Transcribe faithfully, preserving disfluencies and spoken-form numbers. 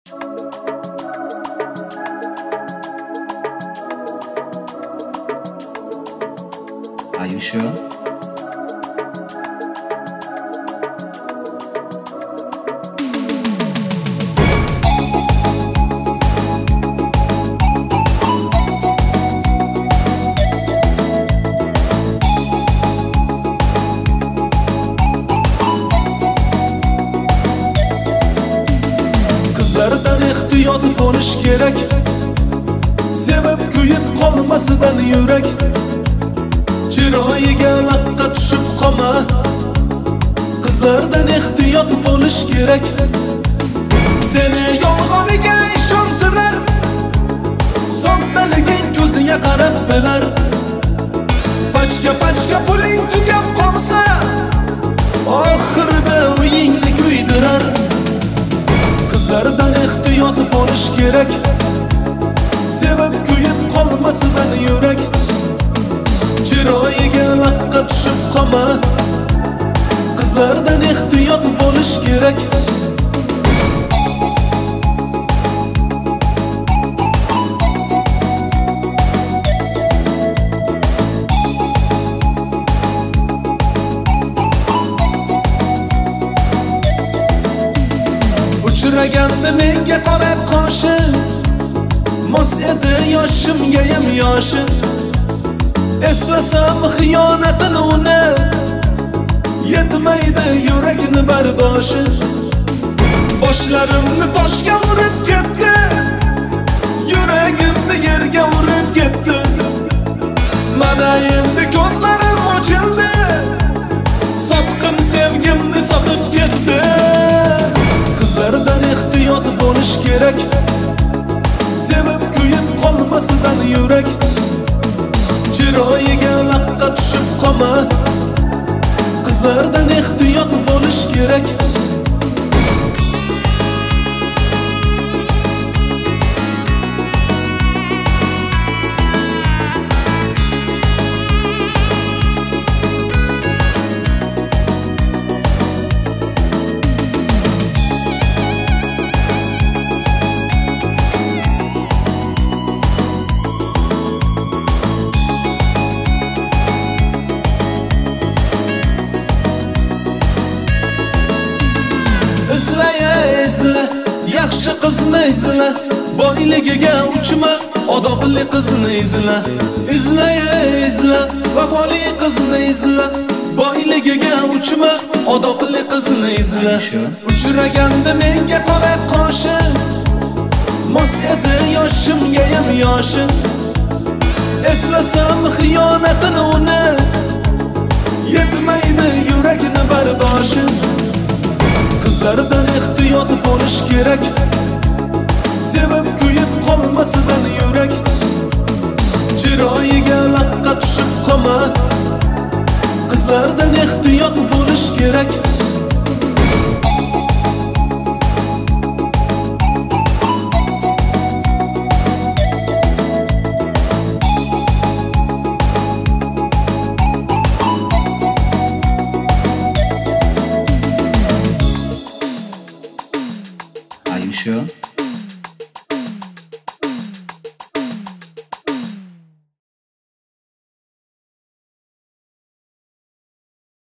Are you sure? Qizlardan ehtiyot bo'lish kerak, sevib kuyib qolmasidan yurak. Chiroyiga laqqa tushib qolma, qizlardan ehtiyot bo'lish kerak. Seni yolg'oniga ishontirar, soddaliging ko'ziga qarab bilar. Pachka pachka puling tugab qolsa, oxirida uyingni kuydirar. Qizlardan ehtiyot bo'lish kerak, sevib kuyib qolmasidan yurak. Chiroyiga laqqa tushib qolma, qizlardan ehtiyot bo'lish kerak. Uchraganda menga qora qoshi, mos edi yoshimgayam yoshi. Eslasam xiyonatini uni, yetmaydi yurakni bardoshi. Boshlarimni toshga urib ketdi, yuragimni yerga urib ketdi. Mana endi ko'zlarim ochildi, sotqin sevgimni sotib ketdi. Qizlardan ehtiyot bo'lish kerak, sevib kuyib qolmasidan yurak. Chiroyiga laqqa tushib qolma, qizlardan ehtiyot bo'lish kerak. Izla, yaxshi qizni izla, boyligiga uchma, odobli qizni izla. Izla, izla, vafoli qizni izla, boyligiga uchma, odobli qizni izla. Uchraganda menga qora qoshi, mos edi yoshimgayam yoshi. Eslasam xiyonatini uni, yetmaydi yurakni bardoshi. Qizlardan ehtiyot bo'lish kerak, sevib kuyib qolmasidan yurak. Chiroyiga laqqa tushib qolma, qizlardan ehtiyot bo'lish kerak. Are you sure?